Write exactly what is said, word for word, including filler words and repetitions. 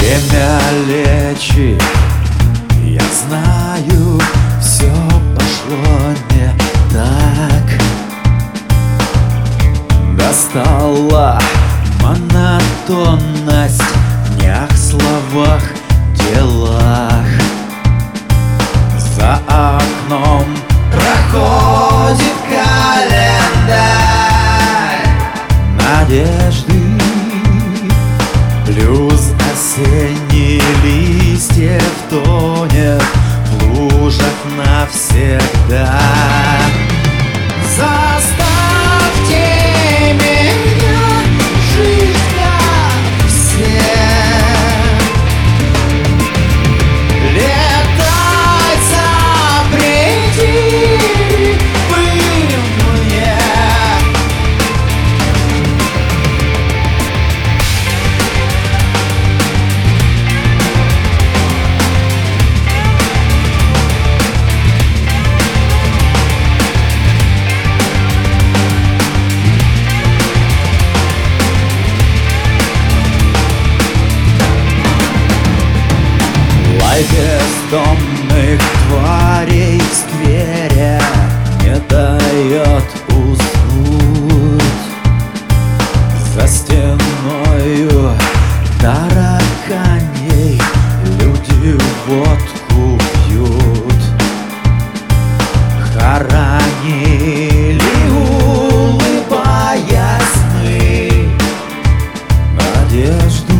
Время лечит, я знаю, все пошло не так. Достала монотонность в днях, словах, делах. За окном проходит календарь надежды, плюс осенние листьев тонет в лужах навсегда. Заставьте меня жить как все, летай за пределы мне. Бездомных тварей в сквере не дает уснуть. За стеною тараканей люди водку пьют. Хоронили, улыбаясь мы, надежду.